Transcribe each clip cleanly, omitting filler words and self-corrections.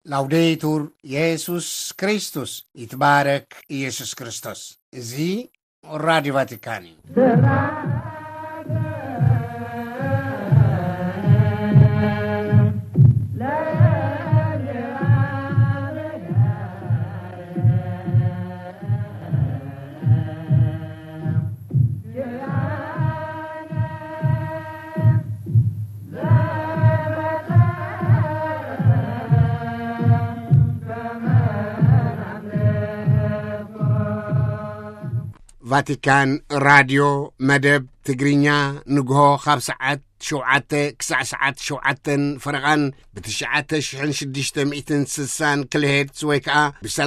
ላውዴቱር ኢየሱስ ክርስቶስ ይትባረክ ኢየሱስ ክርስቶስ እዚ ራዲዮ ቫቲካን ቫቲካን ራዲዮ መደብ ትግርኛ ንግሆ ካብ ሰዓት 7 ክሳዕ ሰዓት 7 ፍርቓን ብ9,660 ኪሎሄርትዝ ወይ ከዓ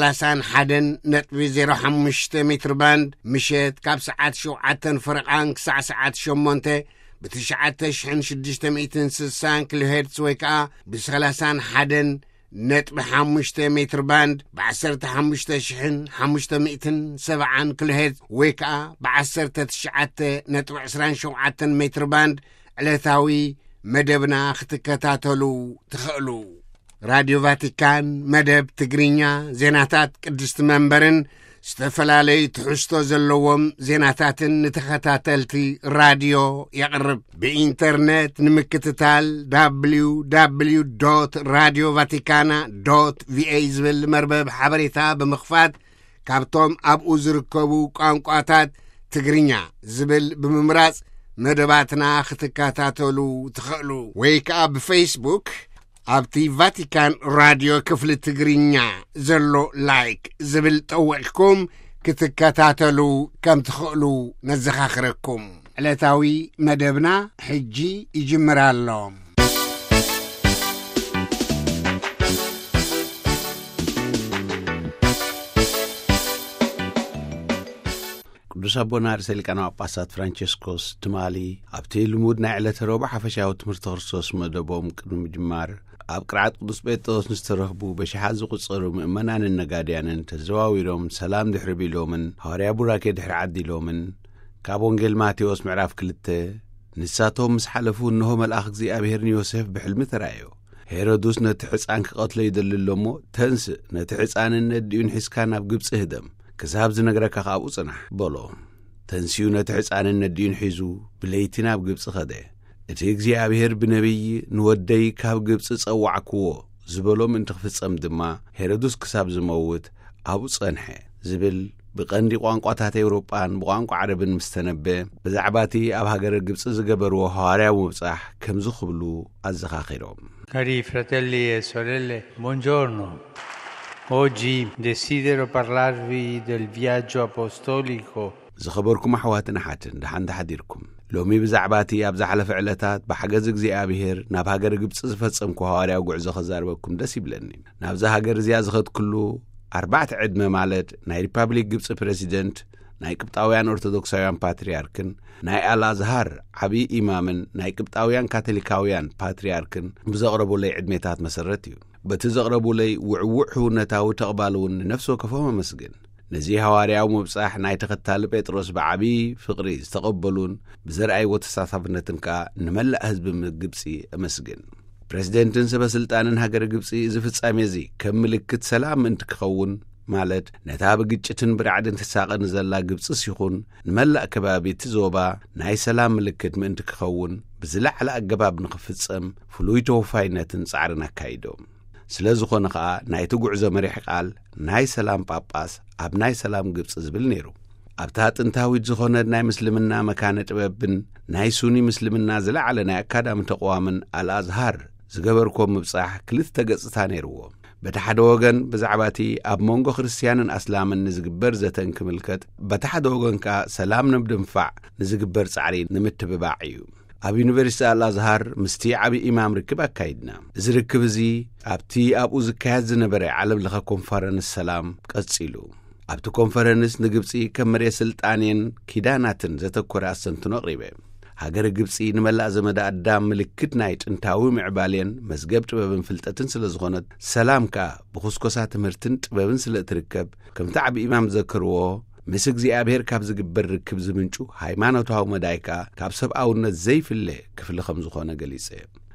ብ31.05 ሜትር ባንድ ምሸት ካብ ሰዓት 7 ፍርቓን ክሳዕ ሰዓት 8 ብ9,660 ኪሎሄርትዝ ወይ ከዓ ብ31.5 ሜትር ባንድ ብ15,570 ኪሎሄርትዝ ወይ ከዓ ብ19.27 ሜትር ባንድ ዕለታዊ መደብና ክትከታተሉ ትኽእሉ። ራዲዮ ቫቲካን መደብ ትግርኛ ዜናታት ቅድስቲ መንበርን ዝተፈላለዩ ትሕዝቶ ዘለዎም ዜናታትን ንተኸታተልቲ ራዲዮ ያቕርብ። ብኢንተርኔት ንምክትታል www.radiovaticana.va ዝብል መርበብ ሓበሬታ ብምኽፋት ካብቶም ኣብኡ ዝርከቡ ቋንቋታት ትግርኛ ዝብል ብምምራጽ መደባትና ክትከታተሉ ትኽእሉ። ወይ ከዓ ብፌስቡክ ኣብቲ ቫቲካን ራዲዮ ክፍሊ ትግርኛ ዘሎ ላይክ ዝብል ጠውዕኩም ክትከታተሉ ከም ትኽእሉ ነዘኻኽረኩም። ዕለታዊ መደብና ሕጂ ይጅምር ኣሎ። ቅዱስ አቦና ርእሰ ሊቃነ ጳጳሳት ፍራንቺስኮስ ትማሊ ኣብቲ ልሙድ ናይ ዕለተ ረቡዕ ሓፈሻዊ ትምህርቲ ክርስቶስ መደቦም ቅድሚ ምጅማር ኣብ ቅርዓት ቅዱስ ጴጥሮስ ንዝተረኽቡ በሽሓት ዝቝጸሩ ምእመናንን ነጋድያንን ተዘዋዊሮም ሰላም ድሕሪ ቢሎምን ሐዋርያ ቡራኬ ድሕሪ ዓዲሎምን ካብ ወንጌል ማቴዎስ ምዕራፍ 2 ንሳቶም ምስ ሓለፉ እንሆ መልኣኽ እግዚኣብሔር ንዮሴፍ ብሕልሚ ተራእዮ። ሄሮድስ ነቲ ሕፃን ክቐትሎ ይደሊ ኣሎ እሞ ተንስእ ነቲ ሕፃንን ነዲኡን ሒዝካ ናብ ግብፂ ህደም ክሳብ ዝነገረካ ካብኡ ጽናሕ በሎ። ተንስዩ ነቲ ሕፃንን ነዲኡን ሒዙ ብለይቲ ናብ ግብፂ ኸደ። እቲ እግዚኣብሔር ብነቢይ ንወደይ ካብ ግብፂ ጸዋዕክዎ ዝበሎም እንትኽፍጸም ድማ ሄሮድስ ክሳብ ዝመውት ኣብኡ ጸንሐ ዝብል ብቐንዲ ቋንቋታት ኤውሮጳን ብቋንቋ ዓረብን ምስ ተነበ ብዛዕባ እቲ ኣብ ሃገረ ግብፂ ዝገበርዎ ሐዋርያዊ ምብጻሕ ከም ዝኽብሉ ኣዘኻኺሮም። Cari fratelli e sorelle, buongiorno. Oggi desidero parlarvi del viaggio apostolico. ዝኸበርኩም ኣሕዋትን ሓትን ድሓን ተሓዲርኩም ሎሚ ብዛዕባ እቲ ኣብ ዝሓለፈ ዕለታት ብሓገዝ እግዚኣብሔር ናብ ሃገር ግብፂ ዝፈጸምኩ ሐዋርያዊ ጉዕዞ ኸዛርበኩም ደስ ይብለኒ። ናብዛ ሃገር እዚኣ ዝኸድኩሉ 4 ዕድመ ማለት ናይ ሪፐብሊክ ግብፂ ፕሬሲደንት፣ ናይ ቅብጣውያን ኦርቶዶክሳውያን ፓትርያርክን፣ ናይ አልአዝሃር ዓብዪ ኢማምን ናይ ቅብጣውያን ካቶሊካውያን ፓትርያርክን ብዘቕረቡለይ ዕድሜታት መሰረት እዩ። በቲ ዘቕረቡለይ ውዕውዕ ህውነታዊ ተቕባልውን ንነፍሲ ወከፎም ኣመስግን። ነዚ ሐዋርያዊ ምብጻሕ ናይ ተኸታሊ ጴጥሮስ ብዓብዪ ፍቕሪ ዝተቐበሉን ብዘርኣይዎ ተሳታፍነትን ከዓ ንመላእ ህዝቢ ግብፂ ኣመስግን። ፕሬዚደንትን ሰበስልጣንን ሃገር ግብፂ እዚ ፍጻሜ እዚ ከም ምልክት ሰላም ምእንቲ ክኸውን ማለት ነታ ብግጭትን ብራዕድን ተሳቐን ዘላ ግብፂ ሲኹን ንመላእ ከባቢ እቲ ዞባ ናይ ሰላም ምልክት ምእንቲ ክኸውን ብዝለዓለ ኣገባብ ንኽፍጸም ፍሉይ ተወፋይነትን ጻዕርን ኣካይዶም። ስለ ዝኾነ ከዓ ናይቲ ጉዕዞ መሪሕ ቃል ናይ ሰላም ጳጳስ ኣብ ናይ ሰላም ግብፂ ዝብል ነይሩ። ኣብታ ጥንታዊት ዝኾነት ናይ ምስልምና መካነ ጥበብን ናይ ሱኒ ምስልምና ዝለዓለ ናይ ኣካዳሚ ተቋምን አልአዝሃር ዝገበርኮም ምብጻሕ ክልተ ገጽታ ነይርዎ። በቲ ሓደ ወገን ብዛዕባ እቲ ኣብ መንጎ ክርስትያንን ኣስላምን ንዝግበር ዘተን ክምልከት፣ በቲ ሓደ ወገን ከዓ ሰላም ንምድንፋዕ ንዝግበር ጻዕሪ ንምትብባዕ እዩ። ኣብ ዩኒቨርሲቲ አልአዝሃር ምስቲ ዓብዪ ኢማም ርክብ ኣካይድና። እዚ ርክብ እዚ ኣብቲ ኣብኡ ዝካየድ ዝነበረ ዓለም ለኸ ኮንፈረንስ ሰላም ቀጺሉ። ኣብቲ ኮንፈረንስ ንግብፂ ከም መሬት ስልጣንን ኪዳናትን ዘተኰረ ኣሰንትኖ ኣቕሪበ። ሃገር ግብፂ ንመላእ ዘመዳ ኣዳም ምልክት ናይ ጥንታዊ ምዕባልየን መዝገብ ጥበብን ፍልጠትን ስለ ዝኾነት ሰላም ከዓ ብኹስኮሳ ትምህርትን ጥበብን ስለ እትርከብ ከምቲ ዓብዪ ኢማም ዘከርዎ ምስ እግዚኣብሔር ካብ ዝግበር ርክብ ዝምንጩ ሃይማኖታዊ መዳይካ ካብ ሰብኣውነት ዘይፍለ ክፍሊ ከም ዝኾነ ገሊጸ።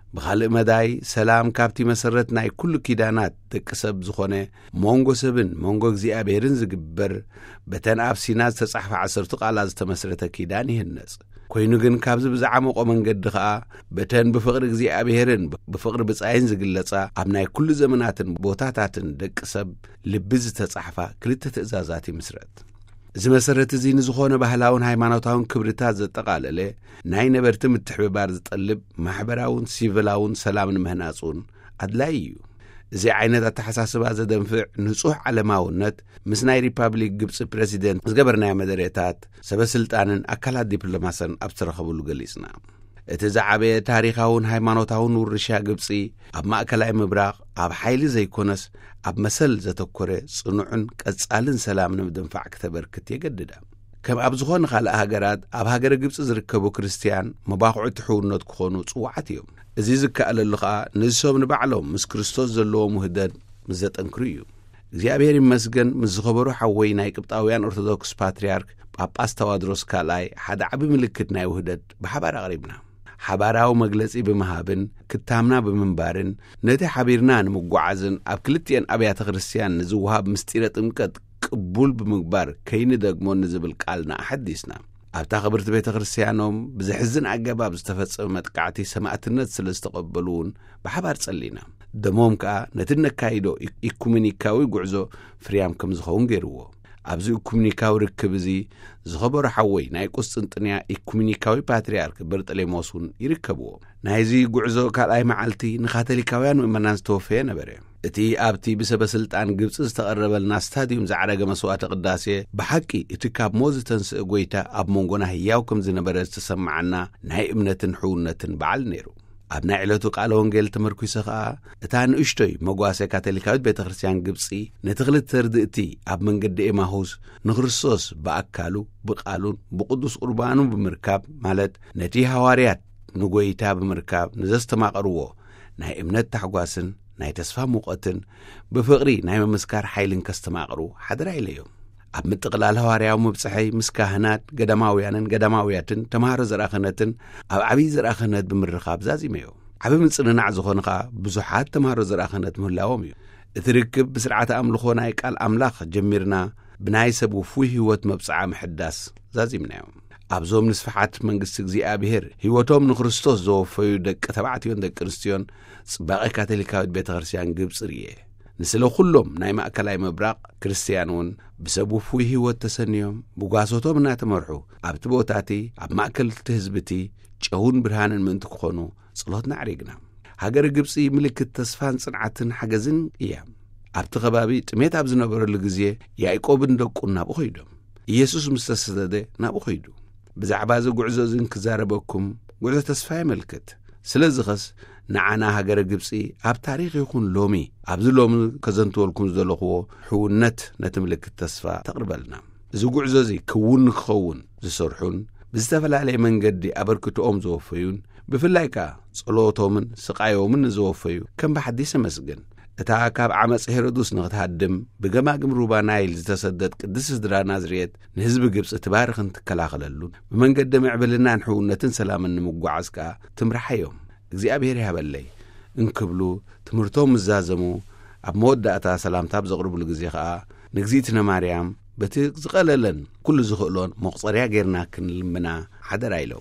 ብኻልእ መዳይ ሰላም ካብቲ መሰረት ናይ ኩሉ ኪዳናት ደቂ ሰብ ዝኾነ መንጎ ሰብን መንጎ እግዚኣብሔርን ዝግበር በተን ኣብ ሲና ዝተጻሕፈ 10 ቃላት ዝተመስረተ ኪዳን ይህነጽ ኮይኑ ግን ካብዚ ብዝዓመቆ መንገዲ ኸዓ በተን ብፍቕሪ እግዚኣብሔርን ብፍቕሪ ብጻይን ዝግለጻ ኣብ ናይ ኩሉ ዘመናትን ቦታታትን ደቂ ሰብ ልቢ ዝተጻሕፋ ክልተ ትእዛዛት ይምስረት እዚ መሰረት እዚ ንዝኾነ ባህላውን ሃይማኖታውን ክብርታት ዘጠቓለለ ናይ ነበርቲ ምትሕብባር ዝጠልብ ማሕበራውን ሲቪላውን ሰላምን ምህናጹን ኣድላይ እዩ እዚ ዓይነት ኣተሓሳስባ ዘደንፍዕ ንጹሕ ዓለማውነት ምስ ናይ ሪፓብሊክ ግብፂ ፕሬዚደንት ዝገበርናዮ መደረታት ሰበስልጣንን ኣካላት ዲፕሎማስን ኣብ ዝተረኸብሉ ገሊጽና እቲ ዝዓበየ ታሪኻውን ሃይማኖታውን ውርሻ ግብፂ ኣብ ማእከላይ ምብራቕ ኣብ ሓይሊ ዘይኮነስ ኣብ መሰል ዘተኰረ ጽኑዕን ቀጻልን ሰላም ንምድንፋዕ ክተበርክት የገድዳ ከም ኣብ ዝኾነ ካልእ ሃገራት ኣብ ሃገረ ግብፂ ዝርከቡ ክርስቲያን መባኽዑ ትሕውነት ክኾኑ ጽዋዓት እዮም እዚ ዝከኣለሉ ኸዓ ንዝሶም ንባዕሎም ምስ ክርስቶስ ዘለዎም ውህደት ምስ ዘጠንክሩ እዩ እግዚኣብሔር ይመስገን ምስ ዝኸበሩ ሓወይ ናይ ቅብጣውያን ኦርቶዶክስ ፓትርያርክ ጳጳስ ተዋድሮስ ካልኣይ ሓደ ዓቢ ምልክት ናይ ውህደት ብሓባር ኣቕሪብና ሓባራዊ መግለጺ ብምሃብን ክታምና ብምንባርን ነቲ ሓቢርና ንምጓዓዝን ኣብ ክልቲአን ኣብያተ ክርስቲያን ንዝውሃብ ምስጢረ ጥምቀት ቅቡል ብምግባር ከይኒ ደግሞ ንዝብል ቃልና ኣሐዲስና ኣብታ ኽብርቲ ቤተ ክርስቲያኖም ብዝሕዝን ኣገባብ ዝተፈጸመ መጥቃዕቲ ሰማዕትነት ስለ ዝተቐበሉውን ብሓባር ጸሊና ደሞም ከዓ ነቲ ነካይዶ ኢኩሜኒካዊ ጉዕዞ ፍርያም ከም ዝኸውን ገይርዎ ኣብዚ ኢኩሜኒካዊ ርክብ እዚ ዝኸበሩ ሓወይ ናይ ቁስጥንጥንያ ኢኩሜኒካዊ ፓትርያርክ በርጠሌሞስን ይርከብዎ ናይዚ ጉዕዞ ካልኣይ መዓልቲ ንካቶሊካውያን ምእመናን ዝተወፈየ ነበረ እቲ ኣብቲ ብሰበስልጣን ግብፂ ዝተቐረበልና ስታድዮም ዝዓረገ መስዋዕቲ ቅዳሴ ብሓቂ እቲ ካብ ሞት ዝተንስእ ጐይታ ኣብ መንጎና ህያው ከም ዝነበረ ዝተሰምዓና ናይ እምነትን ሕውነትን በዓል ነይሩ ኣብ ናይ ዕለቱ ቃለ ወንጌል ተመርኩሰ ኸዓ እታ ንእሽቶይ መጓሰ ካቶሊካዊት ቤተ ክርስቲያን ግብፂ ነቲ ክልተ ርድእቲ ኣብ መንገዲ ኤማሁስ ንክርስቶስ ብኣካሉ ብቓሉን ብቅዱስ ቁርባኑን ብምርካብ ማለት ነቲ ሃዋርያት ንጐይታ ብምርካብ ንዘስተማቐርዎ ናይ እምነት ታሕጓስን ናይ ተስፋ ሙቐትን ብፍቕሪ ናይ መመስካር ሓይልን ከስተማቕሩ ሓደራ ኢለዮም ኣብ ምጥቕላል ሃዋርያዊ ምብፅሐይ ምስ ካህናት ገዳማውያንን ገዳማውያትን ተምሃሮ ዘራኽነትን ኣብ ዓብዪ ዘራኽነት ብምርኻብ ዛዚመዮ ዓብ ምጽንናዕ ዝኾነ ኸዓ ብዙሓት ተምሃሮ ዘራኽነት ምህላዎም እዩ እቲ ርክብ ብስርዓተ ኣምልኾ ናይ ቃል ኣምላኽ ጀሚርና ብናይ ሰብ ውፉይ ህይወት መብጽዓ ምሕዳስ ዛዚምናዮም ኣብዞም ንስፍሓት መንግስቲ እግዚኣብሔር ህይወቶም ንክርስቶስ ዘወፈዩ ደቂ ተባዕትዮን ደቂ ኣንስትዮን ጽባቐ ካቶሊካዊት ቤተ ክርስቲያን ግብፂ ርየ ንስለ ኩሎም ናይ ማእከላይ ምብራቕ ክርስቲያን እውን ብሰብ ውፉይ ህይወት ተሰንዮም ብጓሶቶም እናተመርሑ ኣብቲ ቦታቲ ኣብ ማእከልቲ ህዝብቲ ጨውን ብርሃንን ምእንቲ ክኾኑ ጸሎትና ዕሪግና ሃገር ግብፂ ምልክት ተስፋን ጽንዓትን ሓገዝን እያ ኣብቲ ኸባቢ ጥሜት ኣብ ዝነበረሉ ግዜ ያዕቆብን ደቁን ናብኡ ኸይዶም ኢየሱስ ምስ ተሰደደ ናብኡ ኸይዱ ብዛዕባ እዚ ጉዕዞ እዝን ክዛረበኩም ጉዕዞ ተስፋ የመልክት ስለዚ ኸስ ንዓና ሃገረ ግብፂ ኣብ ታሪኽ ይኹን ሎሚ ኣብዚ ሎሚ ከዘንትወልኩም ዘለኽዎ ሕውነት ነቲ ምልክት ተስፋ ተቕርበልና እዚ ጉዕዞ እዚ ክውን ንክኸውን ዝሰርሑን ብዝተፈላለየ መንገዲ ኣበርክቶኦም ዘወፈዩን ብፍላይ ከዓ ጸሎቶምን ስቃዮምን ዘወፈዩ ከም ብሓዲስ መስግን እታ ካብ ዓመፅ ሄሮድስ ንኽትሃድም ብገማግም ሩባ ናይል ዝተሰደድ ቅድስ ስድራ ናዝሬት ንህዝቢ ግብፂ ትባርኽን ትከላኸለሉን ብመንገዲ ምዕብልናን ሕውነትን ሰላምን ንምጓዓዝ ከዓ ትምርሓዮም እግዚኣብሔር ይሃበለይ እንክብሉ ትምህርቶም ምዛዘሙ ኣብ መወዳእታ ሰላምታ ብዘቕርብሉ ግዜ ከዓ ንግዚእትነ ማርያም በቲ ዝቐለለን ኩሉ ዝኽእሎን መቑፀርያ ጌርና ክንልምና ሓደራ ኢሎም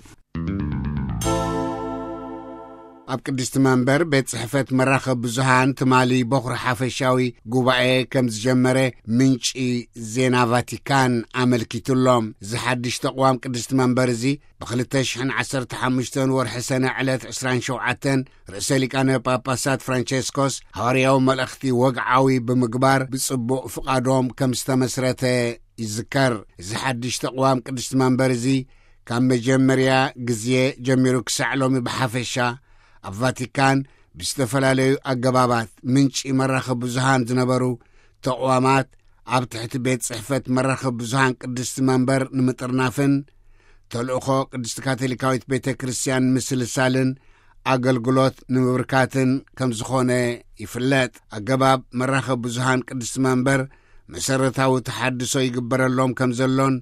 ኣብ ቅድስቲ መንበር ቤት ጽሕፈት መራኸብ ብዙሃን ትማሊ በኹሪ ሓፈሻዊ ጉባኤ ከም ዝጀመረ ምንጪ ዜና ቫቲካን ኣመልኪቱሎም ዝሓድሽ ተቕዋም ቅድስቲ መንበር እዚ ብ2015 ወርሒ ሰነ ዕለት 27 ርእሰ ሊቃነ ጳጳሳት ፍራንቼስኮስ ሃዋርያዊ መልእኽቲ ወግዓዊ ብምግባር ብጽቡቕ ፍቓዶም ከም ዝተመስረተ ይዝከር ዝሓድሽ ተቕዋም ቅድስቲ መንበር እዚ ካብ መጀመርያ ግዜ ጀሚሩ ክሳዕ ሎሚ ብሓፈሻ ኣብ ቫቲካን ብዝተፈላለዩ ኣገባባት ምንጪ መራኸብ ብዙሃን ዝነበሩ ተቕዋማት ኣብ ትሕቲ ቤት ጽሕፈት መራኸብ ብዙሃን ቅድስቲ መንበር ንምጥርናፍን ተልእኾ ቅድስቲ ካቶሊካዊት ቤተ ክርስቲያን ምስልሳልን ኣገልግሎት ንምብርካትን ከም ዝኾነ ይፍለጥ ኣገባብ መራኸብ ብዙሃን ቅድስቲ መንበር መሰረታዊ ተሓድሶ ይግበረሎም ከም ዘሎን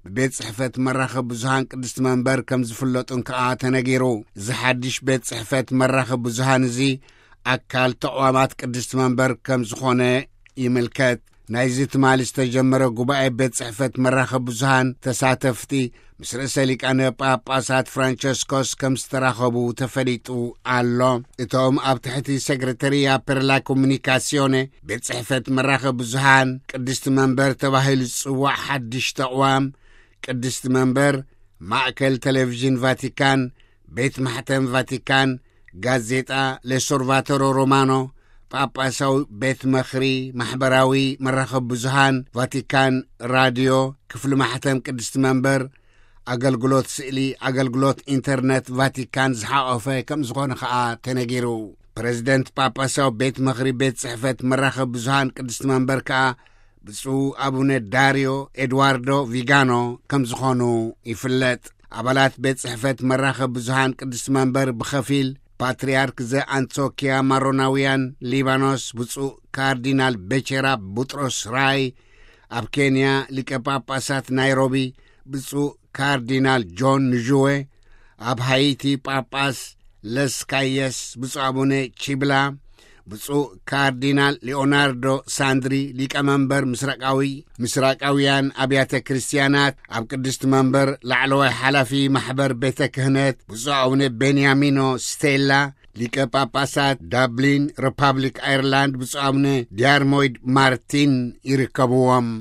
ቤት ጽሕፈት መራኸቢ ብዙሃን ቅድስቲ መንበር ከም ዝፍለጡን ከዓ ተነጊሩ። ዝሓድሽ ቤት ጽሕፈት መራኸቢ ብዙሃን እዚ ኣካል ተቋማት ቅድስቲ መንበር ከም ዝኾነ ይምልከት። ናይዚ ትማሊ ዝተጀመረ ጉባኤ ቤት ጽሕፈት መራኸቢ ብዙሃን ተሳተፍቲ ምስ ርእሰ ሊቃነ ጳጳሳት ፍራንቸስኮስ ከም ዝተራኸቡ ተፈሊጡ ኣሎ። እቶም ኣብ ትሕቲ ሴክሬታርያ ፐር ላ ኮሙኒካሲዮኔ ቤት ጽሕፈት መራኸቢ ብዙሃን ቅድስቲ መንበር ተባሂሉ ዝጽዋዕ ሓድሽ ተቋም ቅድስቲ መንበር፣ ማእከል ቴሌቪዥን ቫቲካን፣ ቤት ማሕተም ቫቲካን፣ ጋዜጣ ለሶርቫቶሮ ሮማኖ፣ ጳጳሳዊ ቤት መኽሪ፣ ማሕበራዊ መራኸቢ ብዙሃን ቫቲካን፣ ራድዮ፣ ክፍሊ ማሕተም ቅድስቲ መንበር፣ ኣገልግሎት ስእሊ፣ ኣገልግሎት ኢንተርኔት ቫቲካን ዝሓቐፈ ከም ዝኾነ ከዓ ተነጊሩ። ፕሬዚደንት ጳጳሳዊ ቤት መኽሪ ቤት ጽሕፈት መራኸቢ ብዙሃን ቅድስቲ መንበር ከዓ ብፁዕ አቡነ ዳሪዮ ኤድዋርዶ ቪጋኖ ከም ዝኾኑ ይፍለጥ። ኣባላት ቤት ጽሕፈት መራኸቢ ብዙሃን ቅድስቲ መንበር ብኸፊል ፓትርያርክ ዘአንጾኪያ ማሮናውያን ሊባኖስ ብፁዕ ካርዲናል ቤቸራ ቡጥሮስ ራይ፣ ኣብ ኬንያ ሊቀ ጳጳሳት ናይሮቢ ብፁዕ ካርዲናል ጆን ንዥዌ፣ ኣብ ሃይቲ ጳጳስ ለስካየስ ብፁዕ አቡነ ቺብላ፣ ብፁዕ ካርዲናል ሊኦናርዶ ሳንድሪ ሊቀ መንበር ምስራቃውያን ኣብያተ ክርስቲያናት፣ ኣብ ቅድስቲ መንበር ላዕለዋይ ሓላፊ ማሕበር ቤተ ክህነት ብፁዕ አቡነ ቤንያሚኖ ስቴላ፣ ሊቀ ጳጳሳት ዳብሊን ሪፐብሊክ አይርላንድ ብፁዕ አቡነ ዲያርሞይድ ማርቲን ይርከብዎም።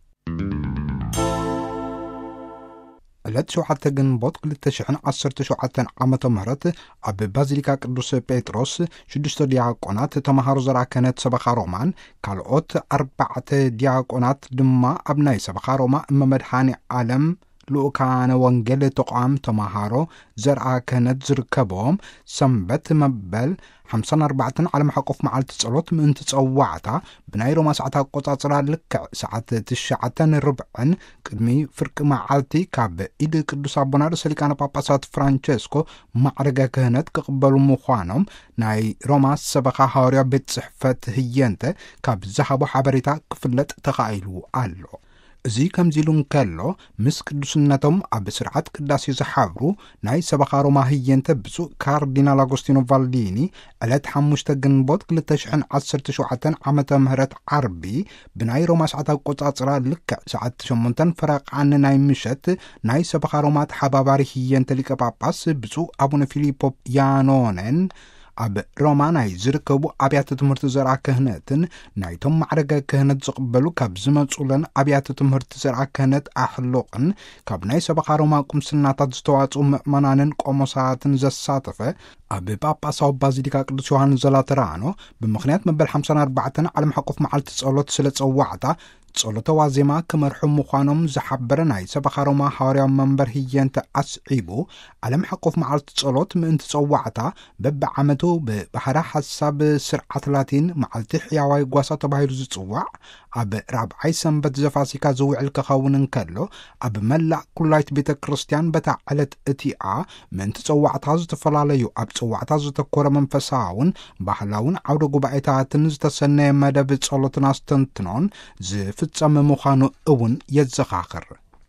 ዕለት 7 ግንቦት 2017 ዓመተ ምህረት ኣብ ባዚሊካ ቅዱስ ጴጥሮስ 6 ዲያቆናት ተማሃሮ ዘርዓ ክህነት ሰበኻ ሮማን ካልኦት 4 ዲያቆናት ድማ ኣብ ናይ ሰበኻ ሮማ እመመድሓኒ ዓለም ልኡካነ ወንጌል ተቋም ተማሃሮ ዘርዓ ክህነት ዝርከቦም ሰንበት መበል 54 ዓለም ሓቆፍ መዓልቲ ጸሎት ምእንቲ ጸዋዕታ ብናይ ሮማ ሰዓት ኣቆጻጽራ ልክዕ ሰዓት 9:40 ቅድሚ ፍርቂ መዓልቲ ካብ ኢድ ቅዱስ ኣቦና ርእሰ ሊቃነ ጳጳሳት ፍራንቸስኮ ማዕረገ ክህነት ክቕበሉ ምዃኖም ናይ ሮማ ሰበኻ ሐዋርያ ቤት ጽሕፈት ህየንተ ካብ ዝሃቦ ሓበሬታ ክፍለጥ ተኻኢሉ ኣሎ። እዚ ከምዚሉ እንከሎ ምስ ቅዱስነቶም ኣብ ስርዓት ቅዳሴ ዝሓብሩ ናይ ሰበኻ ሮማ ህየንተ ብፁዕ ካርዲናል አጎስቲኖ ቫልዲኒ ዕለት 5 ግንቦት 2017 ዓመተ ምህረት ዓርቢ ብናይ ሮማ ሰዓት ኣቆጻጽራ ልክዕ ሰዓት 8 ፈረቓን ናይ ምሸት ናይ ሰበኻ ሮማ ተሓባባሪ ህየንተ ሊቀ ጳጳስ ብፁዕ አቡነ ፊሊፖ ያኖነን ኣብ ሮማ ናይ ዝርከቡ ኣብያተ ትምህርቲ ዘርዓ ክህነትን ናይቶም ማዕረገ ክህነት ዝቕበሉ ካብ ዝመጹለን ኣብያተ ትምህርቲ ዘርዓ ክህነት ኣሕሎቕን ካብ ናይ ሰበኻ ሮማ ቁምስናታት ዝተዋጽኡ ምእመናንን ቆሞሳትን ዘሳተፈ ኣብ ጳጳሳዊ ባዚሊካ ቅዱስ ዮሃንስ ዘላተራኖ ብምኽንያት መበል 54 ዓለም ሓቆፍ መዓልቲ ጸሎት ስለ ጸዋዕታ ጸሎተ ዋዜማ ክመርሑ ምዃኖም ዝሓበረ ናይ ሰበኻ ሮማ ሐዋርያዊ መንበር ህየንተ ኣስዒቡ ዓለም ሓቆፍ መዓልቲ ጸሎት ምእንቲ ጸዋዕታ በብዓመቱ ብባሕራ ሓሳብ ስርዓት ላቲን መዓልቲ ሕያዋይ ጓሳ ተባሂሉ ዝጽዋዕ ኣብ ራብዓይ ሰንበት ዘፋሲካ ዝውዕል ክኸውን እንከሎ ኣብ መላእ ኩላይት ቤተ ክርስቲያን በታ ዕለት እቲኣ ምእንቲ ጸዋዕታ ዝተፈላለዩ ኣብ ጸዋዕታ ዘተኮረ መንፈሳውን ባህላውን ዓውደ ጉባኤታትን ዝተሰነየ መደብ ጸሎትን ኣስተንትኖን ዝፍጸም ምዃኑ እውን የዘኻኽር።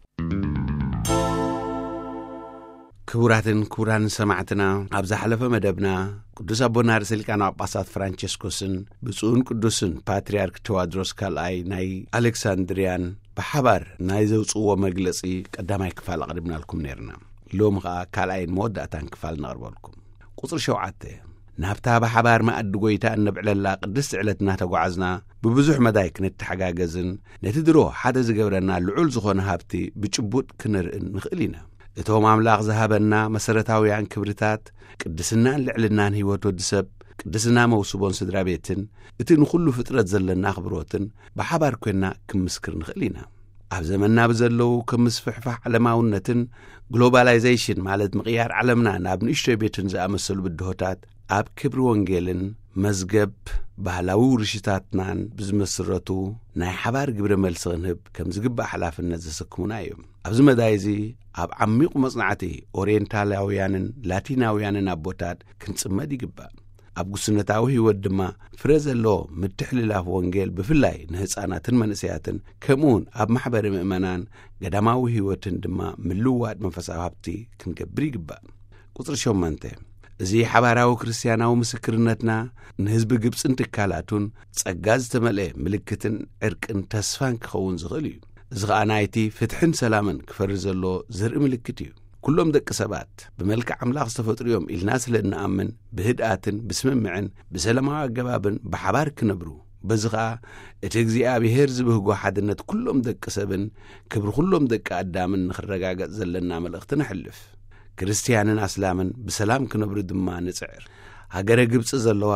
ክቡራትን ክቡራን ሰማዕትና ኣብ ዝሓለፈ መደብና ቅዱስ ኣቦና ርእሰ ሊቃነ ጳጳሳት ፍራንቸስኮስን ብፁዕን ቅዱስን ፓትርያርክ ቴዎድሮስ ካልኣይ ናይ ኣሌክሳንድሪያን ብሓባር ናይ ዘውፅዎ መግለጺ ቀዳማይ ክፋል ኣቕሪብናልኩም ነርና። ሎሚ ከዓ ካልኣይን መወዳእታን ክፋል ነቕርበልኩም። ቁፅሪ 7 ናብታ ብሓባር ማኣዲ ጐይታ እንብዕለላ ቅድስቲ ዕለትና ተጓዓዝና ብብዙሕ መዳይ ክንተሓጋገዝን ነቲ ድሮ ሓደ ዝገብረና ልዑል ዝኾነ ሃብቲ ብጭቡጥ ክንርእን ንኽእል ኢና። እቶም ኣምላኽ ዝሃበና መሰረታውያን ክብርታት ቅድስናን ልዕልናን ህይወት ወዲ ሰብ ቅድስና መውስቦን ስድራ ቤትን እቲ ንኹሉ ፍጥረት ዘለና ኣኽብሮትን ብሓባር ኮይና ክምስክር ንኽእል ኢና። ኣብ ዘመንና ብዘለዉ ከም ምስፍሕፋሕ ዓለማውነትን ግሎባላይዜሽን ማለት ምቕያር ዓለምና ናብ ንእሽቶይ ቤትን ዝኣመሰሉ ብድሆታት ኣብ ክብሪ ወንጌልን መዝገብ ባህላዊ ውርሽታትናን ብዝመስረቱ ናይ ሓባር ግብረ መልሲ ክንህብ ከም ዝግባእ ሓላፍነት ዘሰክሙና እዮም። ኣብዚ መዳይ እዚ ኣብ ዓሚቑ መጽናዕቲ ኦሪየንታላውያንን ላቲናውያንን ኣቦታት ክንጽመድ ይግባእ። ኣብ ጉስነታዊ ህይወት ድማ ፍረ ዘለዎ ምትሕልላፍ ወንጌል ብፍላይ ንህፃናትን መንእሰያትን ከምኡውን ኣብ ማሕበረ ምእመናን ገዳማዊ ህይወትን ድማ ምልዋድ መንፈሳዊ ሃብቲ ክንገብር ይግባእ። ቁጽሪ 8 እዚ ሓባራዊ ክርስቲያናዊ ምስክርነትና ንህዝቢ ግብፅን ትካላቱን ጸጋ ዝተመልአ ምልክትን ዕርቅን ተስፋን ክኸውን ዝኽእል እዩ። እዚ ኸዓ ናይቲ ፍትሕን ሰላምን ክፈሪ ዘሎ ዘርኢ ምልክት እዩ። ኩሎም ደቂ ሰባት ብመልክዕ ኣምላኽ ዝተፈጥሩ እዮም ኢልና ስለ እንኣምን ብህድኣትን ብስምምዕን ብሰላማዊ ኣገባብን ብሓባር ክነብሩ፣ በዚ ኸዓ እቲ እግዚኣብሔር ዝብህጎ ሓድነት ኩሎም ደቂ ሰብን ክብሪ ኩሎም ደቂ ኣዳምን ንኽረጋገጽ ዘለና መልእኽቲ ንሕልፍ። ክርስቲያንን ኣስላምን ብሰላም ክነብሩ ድማ ንጽዕር። ሃገረ ግብፂ ዘለዋ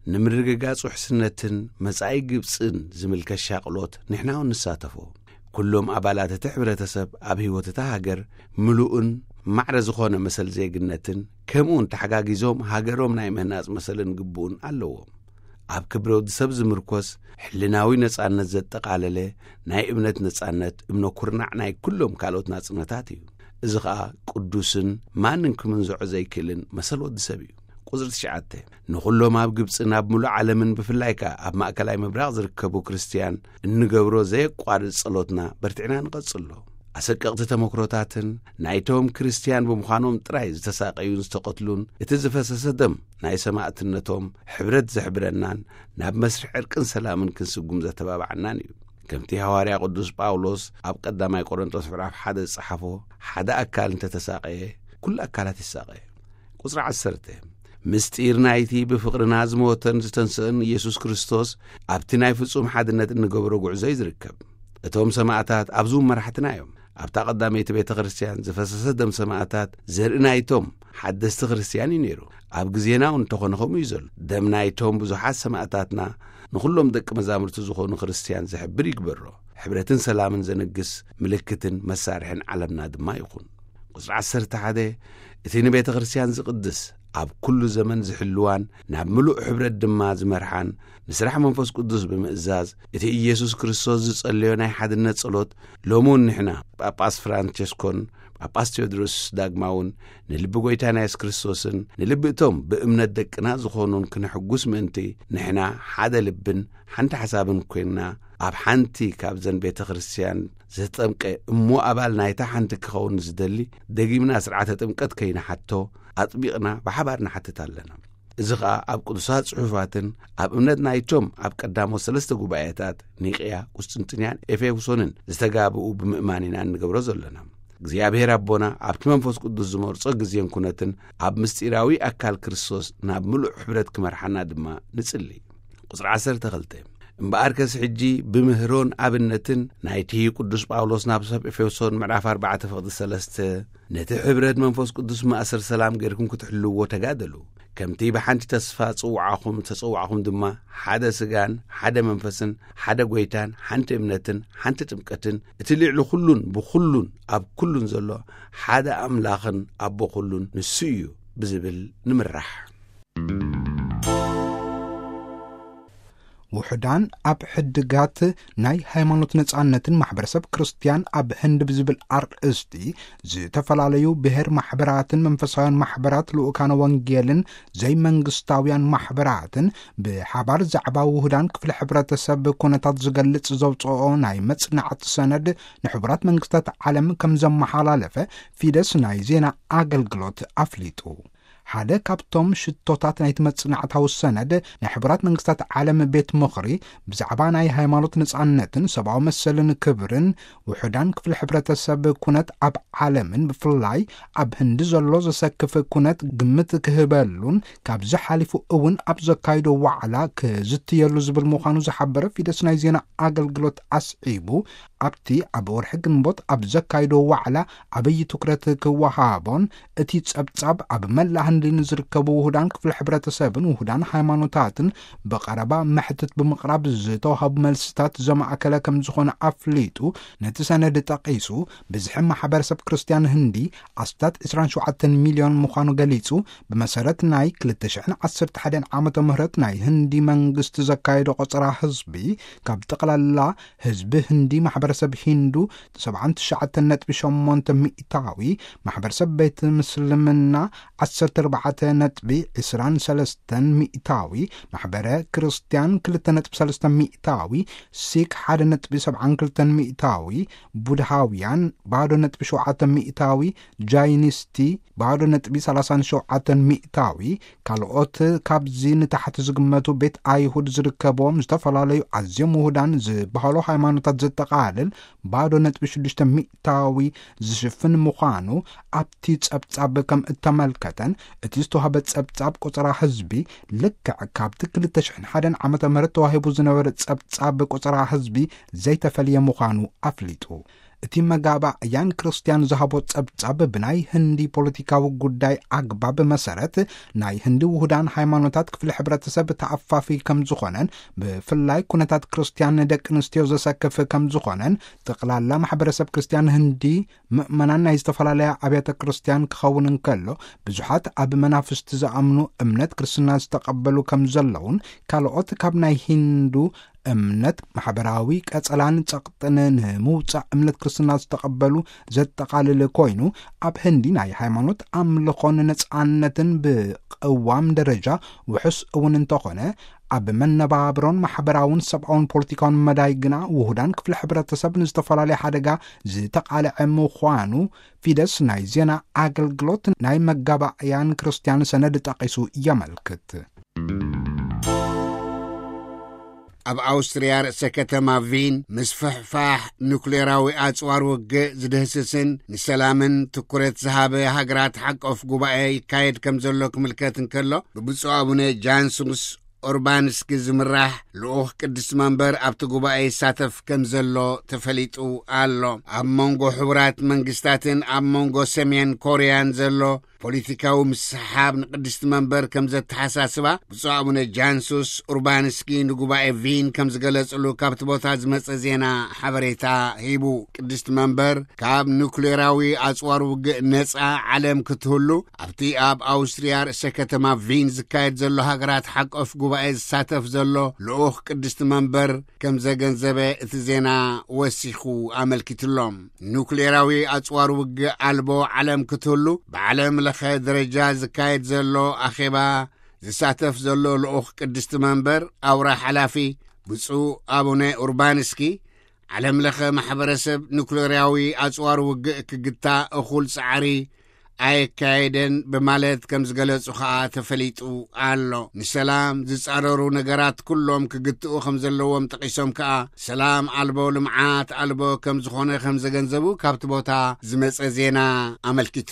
ንምርግጋጽ ውሕስነትን መጻኢ ግብፅን ዝምልከት ሻቕሎት ንሕና እውን ንሳተፎ። ኩሎም ኣባላት እቲ ሕብረተሰብ ኣብ ህይወት እታ ሃገር ምሉእን ማዕረ ዝኾነ መሰል ዜግነትን ከምኡውን ተሓጋጊዞም ሃገሮም ናይ ምህናጽ መሰልን ግቡእን ኣለዎም። ኣብ ክብሪ ወዲ ሰብ ዝምርኮስ ሕልናዊ ነጻነት ዘጠቓለለ ናይ እምነት ነጻነት እምነ ኩርናዕ ናይ ኩሎም ካልኦት ናጽነታት እዩ። እዚ ኸዓ ቅዱስን ማንን ክምንዝዖ ዘይክእልን መሰል ወዲ ሰብ እዩ። ቁጽሪ 9 ንኹሎም ኣብ ግብፅን ኣብ ሙሉእ ዓለምን ብፍላይ ከኣ ኣብ ማእከላይ ምብራቕ ዝርከቡ ክርስቲያን እንገብሮ ዘየቋርጽ ጸሎትና በርቲዕና ንቐጽሎ። ኣሰቀቕቲ ተመክሮታትን ናይቶም ክርስቲያን ብምዃኖም ጥራይ ዝተሳቀዩን ዝተቐትሉን እቲ ዝፈሰሰ ደም ናይ ሰማዕትነቶም ሕብረት ዘሕብረናን ናብ መስርሕ ዕርቅን ሰላምን ክንስጉም ዘተባብዓናን እዩ። ከምቲ ሐዋርያ ቅዱስ ጳውሎስ ኣብ ቀዳማይ ቆሮንቶስ ምዕራፍ 1 ዝጸሓፎ ሓደ ኣካል እንተተሳቀየ ኩሉ ኣካላት ይሳቀየ። ቁጽሪ 10 ምስጢር ናይቲ ብፍቕርና ዝሞተን ዝተንስአን ኢየሱስ ክርስቶስ ኣብቲ ናይ ፍጹም ሓድነት እንገብሮ ጉዕዞ ይዝርከብ። እቶም ሰማዕታት ኣብዙም መራሕትና እዮም። ኣብታ ቀዳመይቲ ቤተ ክርስቲያን ዝፈሰሰ ደም ሰማዕታት ዘርኢ ናይቶም ሓደስቲ ክርስቲያን እዩ ነይሩ። ኣብ ግዜና እንተኾነ ከምኡ እዩ ዘሎ። ደም ናይቶም ብዙሓት ሰማዕታትና ንኹሎም ደቂ መዛሙርቲ ዝኾኑ ክርስቲያን ዝሕብር ይግበሮ። ሕብረትን ሰላምን ዘነግስ ምልክትን መሳርሕን ዓለምና ድማ ይኹን። ቁጽሪ 11 እቲ ንቤተ ክርስቲያን ዝቕድስ ኣብ ኩሉ ዘመን ዝሕልዋን ናብ ምሉእ ሕብረት ድማ ዝመርሓን ንስራሕ መንፈስ ቅዱስ ብምእዛዝ እቲ ኢየሱስ ክርስቶስ ዝጸለዮ ናይ ሓድነት ጸሎት ሎሙን ንሕና ጳጳስ ፍራንቸስኮን ጳጳስ ቴዎድሮስ ዳግማውን ንልቢ ጐይታና ኢየሱስ ክርስቶስን ንልቢ እቶም ብእምነት ደቅና ዝኾኑን ክንሕጉስ ምእንቲ ንሕና ሓደ ልብን ሓንቲ ሓሳብን ኮይንና ኣብ ሓንቲ ካብዘን ቤተ ክርስቲያን ዘጠምቀ እሞ ኣባል ናይታ ሓንቲ ክኸውን ዝደሊ ደጊምና ስርዓተ ጥምቀት ከይነሓቶ ኣጥቢቕና ብሓባር ንሓትት ኣለና። እዚ ኸዓ ኣብ ቅዱሳት ጽሑፋትን ኣብ እምነት ናይቶም ኣብ ቀዳሞት 3 ጉባኤታት ኒቅያ፣ ቁስጥንጥንያን፣ ኤፌሶንን ዝተጋብኡ ብምእማን ኢና እንገብሮ ዘለና። እግዚኣብሔር ኣቦና ኣብቲ መንፈስ ቅዱስ ዝመርጾ ግዜን ኩነትን ኣብ ምስጢራዊ ኣካል ክርስቶስ ናብ ምሉእ ሕብረት ክመርሓና ድማ ንጽሊ። ቁጽሪ 12 እምበኣር ከስ ሕጂ ብምህሮን ኣብነትን ናይቲ ቅዱስ ጳውሎስ ናብ ሰብ ኤፌሶን ምዕራፍ 4:3 ነቲ ሕብረት መንፈስ ቅዱስ ማእሰር ሰላም ጌርኩም ክትሕልዎ ተጋደሉ። ከምቲ ብሓንቲ ተስፋ ተጸውዓኹም ድማ ሓደ ስጋን ሓደ መንፈስን ሓደ ጐይታን ሓንቲ እምነትን ሓንቲ ጥምቀትን እቲ ልዕሊ ኩሉን ብኩሉን ኣብ ኩሉን ዘሎ ሓደ ኣምላኽን ኣቦ ኩሉን ንሱ እዩ ብዝብል ንምራሕ። ውሕዳን ኣብ ሕድጋት ናይ ሃይማኖት ነጻነትን ማሕበረሰብ ክርስቲያን ኣብ ህንድ ብዝብል ኣርእስቲ ዝተፈላለዩ ብሔር ማሕበራትን መንፈሳውያን ማሕበራት ልኡካነ ወንጌልን ዘይመንግስታውያን ማሕበራትን ብሓባር ዛዕባ ውህዳን ክፍሊ ሕብረተሰብ ኩነታት ዝገልጽ ዘውፅኦ ናይ መጽናዕቲ ሰነድ ንሕቡራት መንግስታት ዓለም ከም ዘመሓላለፈ ፊደስ ናይ ዜና ኣገልግሎት ኣፍሊጡ። ሓደ ካብቶም ሽቶታት ናይቲ መጽናዕታዊ ሰነድ ናይ ሕቡራት መንግስታት ዓለም ቤት ምኽሪ ብዛዕባ ናይ ሃይማኖት ነጻነትን ሰብኣዊ መሰልን ክብርን ውሕዳን ክፍሊ ሕብረተሰብ ኩነት ኣብ ዓለምን ብፍላይ ኣብ ህንዲ ዘሎ ዘሰክፍ ኩነት ግምት ክህበሉን ካብዚ ሓሊፉ እውን ኣብ ዘካይዶ ዋዕላ ክዝትየሉ ዝብል ምዃኑ ዝሓበረ ፊደስ ናይ ዜና ኣገልግሎት ኣስዒቡ ኣብቲ ኣብ ወርሒ ግንቦት ኣብ ዘካይዶ ዋዕላ ዓብዪ ትኩረት ክወሃቦን እቲ ጸብጻብ ኣብ መላእ ህንዲ ንዝርከቡ ውህዳን ክፍሊ ሕብረተሰብን ውህዳን ሃይማኖታትን በቐረባ መሕትት ብምቕራብ ዝተዋሃቡ መልስታት ዘማእከለ ከም ዝኾነ ኣፍሊጡ ነቲ ሰነድ ጠቒሱ ብዝሒ ማሕበረሰብ ክርስቲያን ህንዲ ኣስታት 27 ሚልዮን ምዃኑ ገሊጹ ብመሰረት ናይ 2011 ዓመተ ምህረት ናይ ህንዲ መንግስቲ ዘካየዶ ቆፀራ ህዝቢ ካብ ጠቕላላ ህዝቢ ህንዲ ማሕበረሰብ ሂንዱ 79.8 ሚእታዊ ማሕበረሰብ ቤት ምስልምና 10 4.23 ሚእታዊ ማሕበረ ክርስቲያን 2.3 ሚእታዊ ሲክ 1.72 ሚእታዊ ቡድሃውያን 0.7 ሚእታዊ ጃይኒስቲ 0.37 ሚእታዊ ካልኦት ካብዚ ንታሕቲ ዝግመቱ ቤት አይሁድ ዝርከቦም ዝተፈላለዩ ኣዝዮም ውሁዳን ዝበሃሉ ሃይማኖታት ዘጠቃልል 0.6 ሚእታዊ ዝሽፍን ምዃኑ ኣብቲ ጸብጻብ ከም እተመልከተን እቲ ዝተዋህበ ጸብጻብ ቁጽራ ህዝቢ ልክዕ ካብቲ 2001 ዓመተ ምህረት ተዋሂቡ ዝነበረ ጸብጻብ ቁጽራ ህዝቢ ዘይተፈልየ ምዃኑ ኣፍሊጡ እቲ መጋባእያን ክርስቲያን ዝሃቦ ጸብጻብ ብናይ ህንዲ ፖለቲካዊ ጉዳይ ኣግባብ መሰረት ናይ ህንዲ ውሁዳን ሃይማኖታት ክፍሊ ሕብረተሰብ ተኣፋፊ ከም ዝኾነን ብፍላይ ኩነታት ክርስቲያን ደቂ ኣንስትዮ ዘሰክፍ ከም ዝኾነን ጠቕላላ ማሕበረሰብ ክርስቲያን ህንዲ ምእመናን ናይ ዝተፈላለያ ኣብያተ ክርስቲያን ክኸውን እንከሎ ብዙሓት ኣብ መናፍስቲ ዝኣምኑ እምነት ክርስትና ዝተቐበሉ ከም ዘለውን ካልኦት ካብ ናይ ሂንዱ እምነት ማሕበራዊ ቀጸላን ጸቕጥን ንምውፃእ እምነት ክርስትና ዝተቐበሉ ዘጠቃልል ኮይኑ ኣብ ህንዲ ናይ ሃይማኖት ኣምልኾን ነጻነትን ብቅዋም ደረጃ ውሕስ እውን እንተኾነ ኣብ መነባብሮን ማሕበራውን ሰብኣውን ፖለቲካውን መዳይ ግና ውሁዳን ክፍሊ ሕብረተሰብ ንዝተፈላለየ ሓደጋ ዝተቃልዐ ምዃኑ ፊደስ ናይ ዜና ኣገልግሎት ናይ መጋባእያን ክርስቲያን ሰነድ ጠቂሱ የመልክት ኣብ ኣውስትርያ ርእሰ ከተማ ቪን ምስ ፍሕፋሕ ኑክሌራዊ ኣጽዋር ውግእ ዝድህስስን ንሰላምን ትኩረት ዝሃበ ሃገራት ሓቆፍ ጉባኤ ይካየድ ከም ዘሎ ክምልከት እንከሎ ብብፁዕ ኣቡነ ጃንሱስ ኦርባንስኪ ዝምራሕ ልኡኽ ቅዱስ መንበር ኣብቲ ጉባኤ ይሳተፍ ከም ዘሎ ተፈሊጡ ኣሎ ኣብ መንጎ ሕቡራት መንግስታትን ኣብ መንጎ ሰሜን ኮርያን ዘሎ ፖለቲካዊ ምስሓብ ንቅድስቲ መንበር ከም ዘተሓሳስባ ብፁዕ ኣቡነ ጃንሱስ ኡርባንስኪ ንጉባኤ ቪን ከም ዝገለጽሉ ካብቲ ቦታ ዝመጸ ዜና ሓበሬታ ሂቡ ቅድስቲ መንበር ካብ ኑክሌራዊ ኣጽዋር ውግእ ነጻ ዓለም ክትህሉ ኣብቲ ኣብ ኣውስትርያ ርእሰ ከተማ ቪን ዝካየድ ዘሎ ሃገራት ሓቆፍ ጉባኤ ዝሳተፍ ዘሎ ልኡኽ ቅድስቲ መንበር ከም ዘገንዘበ እቲ ዜና ወሲኹ ኣመልኪትሎም ኑክሌራዊ ኣጽዋር ውግእ ኣልቦ ዓለም ክትህሉ ብዓለም ለኸ ደረጃ ዝካየድ ዘሎ ኣኼባ ዝሳተፍ ዘሎ ልኡኽ ቅድስቲ መንበር ኣውራ ሓላፊ ብፁዕ ኣቡነ ኡርባንስኪ ዓለም ለኸ ማሕበረሰብ ኑክሌራዊ ኣጽዋር ውግእ ክግታ እኹል ጻዕሪ ኣይካየደን በማለት ከም ዝገለጹ ኸዓ ተፈሊጡ ኣሎ ንሰላም ዝጻረሩ ነገራት ኩሎም ክግትኡ ከም ዘለዎም ጠቂሶም ከኣ ሰላም ኣልቦ ልምዓት ኣልቦ ከም ዝኾነ ከም ዘገንዘቡ ካብቲ ቦታ ዝመጸ ዜና ኣመልኪቱ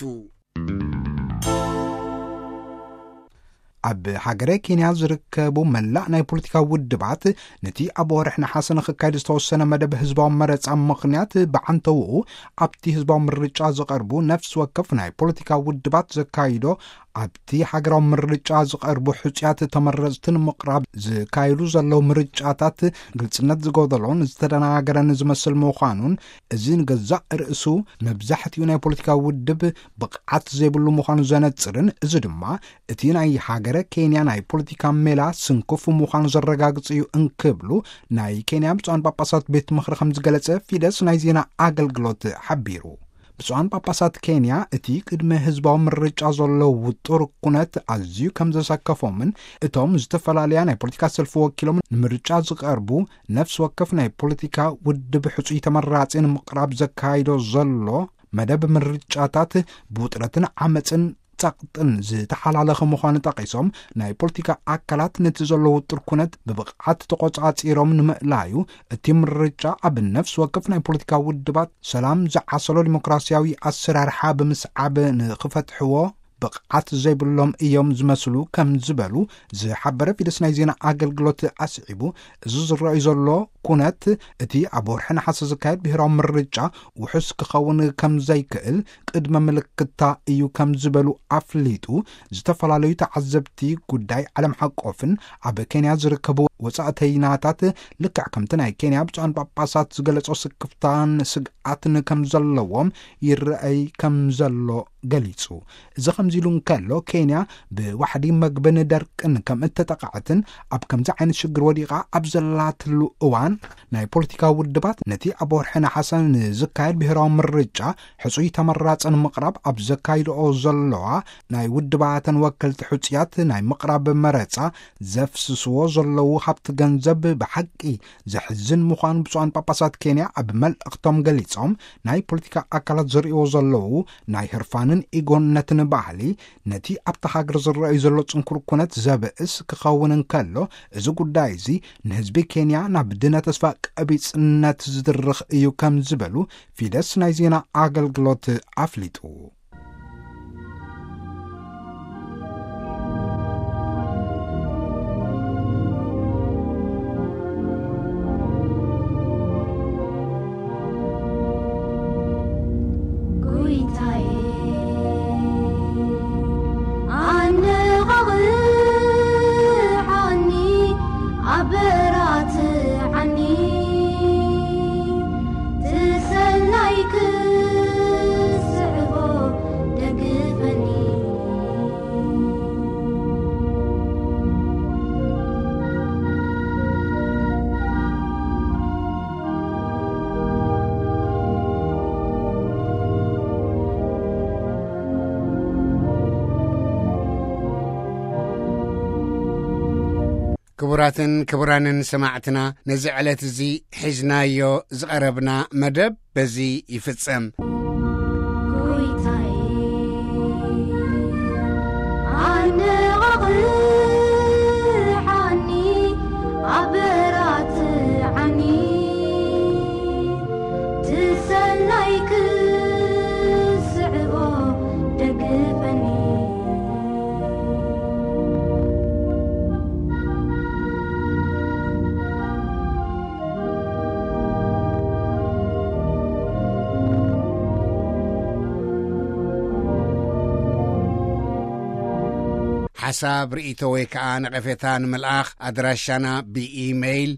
ኣብ ሃገረ ኬንያ ዝርከቡ መላእ ናይ ፖለቲካ ውድባት ነቲ ኣብ ወርሒ ነሓሰ ንኽካየድ ዝተወሰነ መደብ ህዝባዊ መረፃ ምኽንያት ብዓንተውኡ ኣብቲ ህዝባዊ ምርጫ ዝቐርቡ ነፍሲ ወከፍ ናይ ፖለቲካ ውድባት ዘካይዶ ኣብቲ ሃገራዊ ምርጫ ዝቐርቡ ሕፅያት ተመረፅትን ምቕራብ ዝካይዱ ዘለው ምርጫታት ግልጽነት ዝጎደሎን ዝተደናገረን ዝመስል ምዃኑን እዚ ንገዛእ ርእሱ መብዛሕትኡ ናይ ፖለቲካ ውድብ ብቕዓት ዘይብሉ ምዃኑ ዘነጽርን እዚ ድማ እቲ ናይ ሃገረ ኬንያ ናይ ፖለቲካ ሜላ ስንኩፍ ምዃኑ ዘረጋግጽ እዩ እንክብሉ ናይ ኬንያ ብፁዓን ጳጳሳት ቤት ምኽሪ ከም ዝገለጸ ፊደስ ናይ ዜና ኣገልግሎት ሓቢሩ ብፁዓን ጳጳሳት ኬንያ እቲ ቅድመ ህዝባዊ ምርጫ ዘሎ ውጡር ኩነት ኣዝዩ ከም ዘሳከፎምን እቶም ዝተፈላለያ ናይ ፖለቲካ ሰልፊ ወኪሎም ንምርጫ ዝቐርቡ ነፍሲ ወከፍ ናይ ፖለቲካ ውድብ ሕፁይ ተመራፂን ምቕራብ ዘካይዶ ዘሎ መደብ ምርጫታት ብውጥረትን ዓመፅን ጸቕጥን ዝተሓላለኸ ምዃኑ ጠቂሶም ናይ ፖለቲካ ኣካላት ነቲ ዘሎ ውጡር ኩነት ብብቕዓት ተቆጻጺሮም ንምእላዩ እቲ ምርጫ ኣብ ነፍሲ ወከፍ ናይ ፖለቲካ ውድባት ሰላም ዝዓሰሎ ዲሞክራሲያዊ ኣሰራርሓ ብምስዓብ ንኽፈትሕዎ ብቕዓት ዘይብሎም እዮም ዝመስሉ ከም ዝበሉ ዝሓበረ ፊደስ ናይ ዜና ኣገልግሎት ኣስዒቡ እዚ ዝረአዩ ዘሎ ኩነት እቲ ኣብ ወርሒ ነሓሰ ዝካየድ ብሄራዊ ምርጫ ውሑስ ክኸውን ከም ዘይክእል ቅድመ ምልክታ እዩ ከም ዝበሉ ኣፍሊጡ ዝተፈላለዩ ተዓዘብቲ ጉዳይ ዓለም ሓቆፍን ኣብ ኬንያ ዝርከቡ ወጻእተኛታት ልክዕ ከምቲ ናይ ኬንያ ብፁዓን ጳጳሳት ዝገለጾ ስክፍታን ስግኣትን ከም ዘለዎም ይረአይ ከም ዘሎ ገሊጹ እዚ ከምዚ ኢሉ እንከሎ ኬንያ ብዋሕዲ መግብን ደርቅን ከም እተጠቃዕትን ኣብ ከምዚ ዓይነት ሽግር ወዲቓ ኣብ ዘላትሉ እዋን ናይ ፖለቲካ ውድባት ነቲ ኣብ ወርሕና ሓሰን ዝካየድ ብሄራዊ ምርጫ ሕጹይ ተመራጽን ምቕራብ ኣብ ዘካይድኦ ዘለዋ ናይ ውድባትን ወከልቲ ሕጹያት ናይ ምቕራብ መረጻ ዘፍስስዎ ዘለዉ ሃብቲ ገንዘብ ብሓቂ ዘሕዝን ምዃኑ ብፁዓን ጳጳሳት ኬንያ ኣብ መልእኽቶም ገሊጾም ናይ ፖለቲካ ኣካላት ዝርእዎ ዘለዉ ናይ ህርፋንን ኢጎነትን ባህሊ ነቲ ኣብታ ሃገር ዝረአዩ ዘሎ ጽንኩር ኩነት ዘብእስ ክኸውን እንከሎ እዚ ጉዳይ እዚ ንህዝቢ ኬንያ ናብ ድነ ተስፋ ቀቢጽነት ዝድርኽ እዩ ከም ዝበሉ ፊደስ ናይ ዜና ኣገልግሎት ኣፍሊጡ ክቡራትን ክቡራንን ሰማዕትና ነዚ ዕለት እዚ ሒዝናዮ ዝቐረብና መደብ በዚ ይፍጸም ሓሳብ ርእይቶ ወይ ከዓ ነቐፌታ ንምልኣኽ ኣድራሻና ብኢሜይል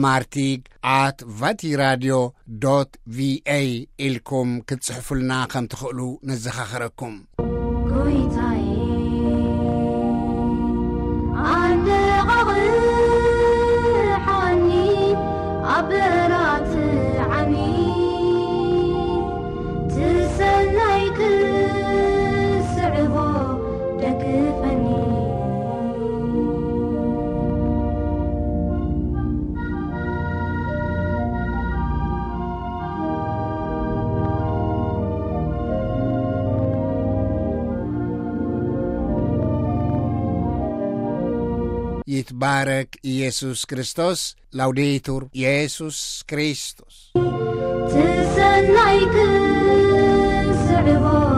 amartig@vatiradio.va ኢልኩም ክትጽሕፉልና ከም ትኽእሉ ነዘኻኽረኩም ይትባረክ ኢየሱስ ክርስቶስ ላውዴቱር ኢየሱስ ክርስቶስ ትሰናይክ ስዕቦ